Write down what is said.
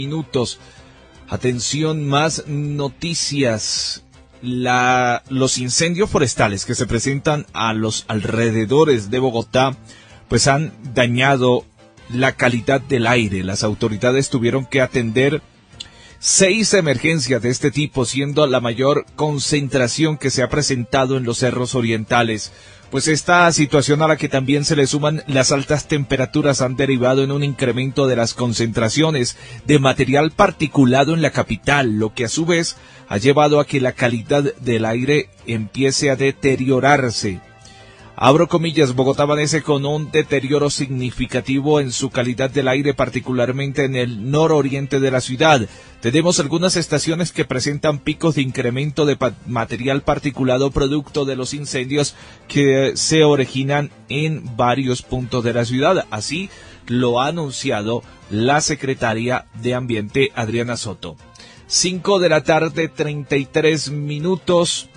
minutos. Atención, más noticias. Los incendios forestales que se presentan a los alrededores de Bogotá, pues han dañado la calidad del aire. Las autoridades tuvieron que atender 6 emergencias de este tipo, siendo la mayor concentración que se ha presentado en los cerros orientales. Pues esta situación, a la que también se le suman las altas temperaturas, han derivado en un incremento de las concentraciones de material particulado en la capital, lo que a su vez ha llevado a que la calidad del aire empiece a deteriorarse. Abro comillas, Bogotá amanece con un deterioro significativo en su calidad del aire, particularmente en el nororiente de la ciudad. Tenemos algunas estaciones que presentan picos de incremento de material particulado producto de los incendios que se originan en varios puntos de la ciudad. Así lo ha anunciado la secretaria de Ambiente, Adriana Soto. 5 de la tarde, 33 minutos.